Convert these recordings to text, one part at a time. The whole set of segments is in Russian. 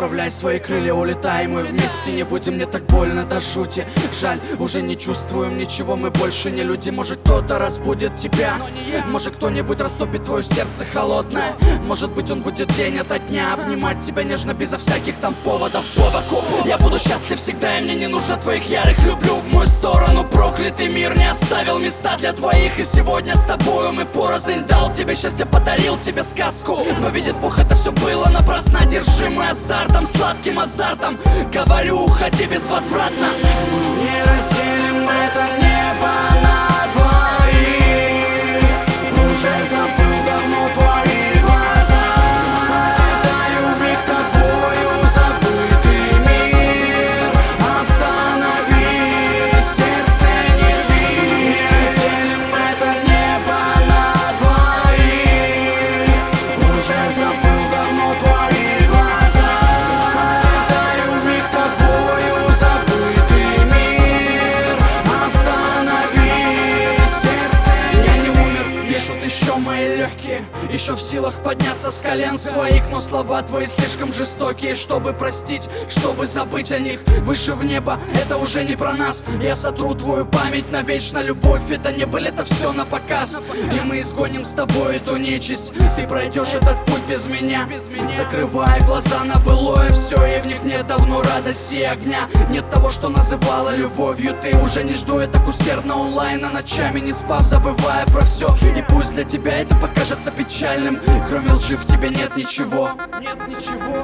Расправляй свои крылья, улетай, мы вместе. Не будем, мне так больно до жути. Жаль, уже не чувствуем ничего, мы больше не люди. Может, кто-то разбудит тебя, может, кто-нибудь растопит твое сердце холодное. Может быть, он будет день ото дня обнимать тебя нежно, безо всяких там поводов по боку. Я буду счастлив всегда, и мне не нужно твоих ярых люблю. В мою сторону проклятый мир не оставил места для двоих. И сегодня с тобою мы порознь. Дал тебе счастье, подарил тебе сказку, но видит Бог, это все было напрасно. Одержимый азартом, сладким азартом, говорю, уходи безвозвратно. Не разделим это небо на двоих. Уже забыл давно твои глаза. Даю миг тобою забытый мир. Остановись, сердце не рви. Не разделим это небо на двоих. Уже забыл давно твои глаза. Даю миг тобою забытый мир. Остановись, сердце. Я не умер, дышат еще мои легкие, еще в силах подняться с колен своих. Но слова твои слишком жестокие, чтобы простить, чтобы забыть о них. Выше в небо, это уже не про нас. Я сотру твою память навечно, любовь, это не быль, это все на показ. И мы изгоним с тобой эту нечисть. Ты пройдешь этот путь без меня, закрывая глаза на былое все. И в них нет давно радости и огня. Нет того, что называла любовью ты. Уже не жду я так усердно онлайн, а ночами не спав, забывая про все. И пусть для тебя это покажется печальным, кроме лжи в тебе нет ничего. Нет ничего.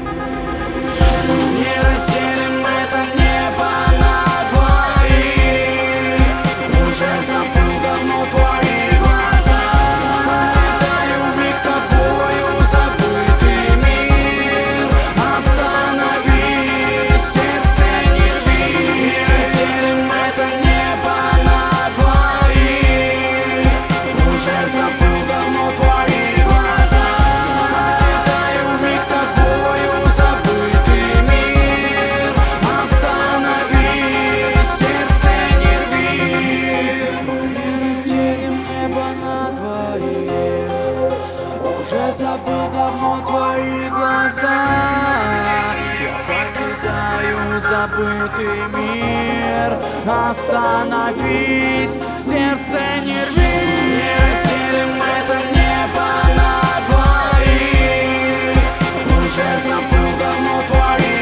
Не разделим это небо на двоих. Уже забыл давно твои глаза. Даю миг тобою забытый мир. Остановись, сердце не рви. Не разделим это небо на двоих. Уже забыл давно твои глаза. Даю миг тобою забытый мир. Остановись, сердце не рви. Не разделим небо на двоих. Уже забыл давно твои глаза. Я покидаю забытый мир. Остановись, сердце не рви. Не разделим это небо на двоих. Уже забыл давно твои